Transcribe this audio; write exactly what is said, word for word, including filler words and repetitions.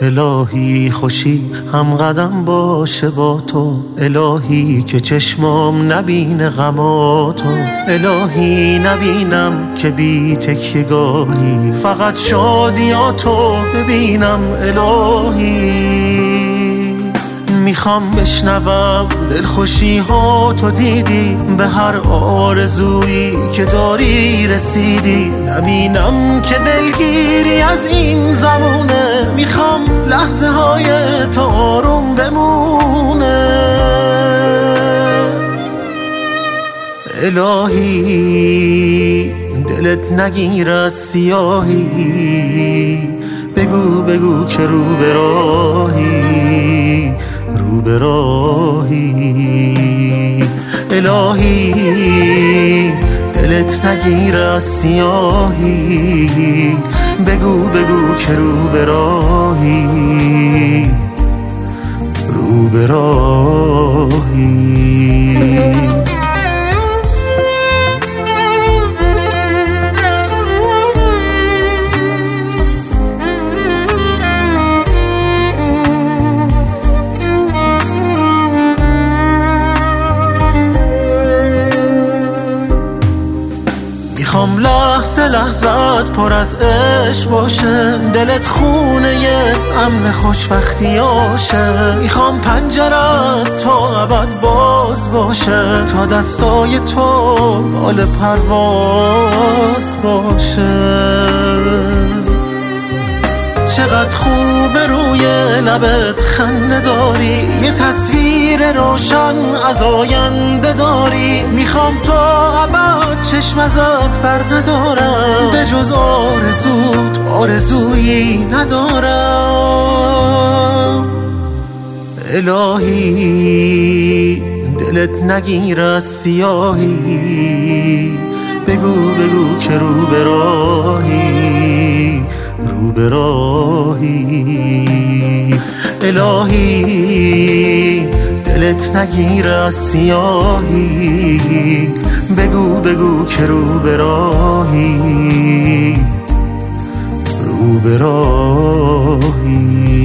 الهی خوشی هم قدم باشه با تو، الهی که چشمام نبینه غماتو، الهی نبینم که بی تکیه‌گاهی، فقط شادیاتو ببینم الهی. میخوام بشنوم دلخوشی ها تو دیدی، به هر آرزویی که داری رسیدی، نبینم که دلگیری از این زمونه، میخوام لحظه های تو آروم بمونه. الهی دلت نگیر از سیاهی، بگو بگو که رو به راهی، رو به راهی. الهی دلت نگیر از سیاهی، بگو بگو که رو به راهی، رو به راهی. میخوام لحظه لحظت پر از عشق باشه، دلت خونه یه امن خوشبختیاشه، میخوام پنجرت تا ابد باز باشه، تا دستای تو بال پرواز باشه. چقدر خوبه روی لبت خنده داری، یه تصویر روشن از آینده داری، میخوام تا ابد چشم ازت بر ندارم، به جز آرزوت آرزویی ندارم. الهی دلت نگیر از سیاهی، بگو بگو که رو به راهی، رو به راهی. الهی دلت نگیر از سیاهی، بگو بگو که رو به راهی، رو به راهی.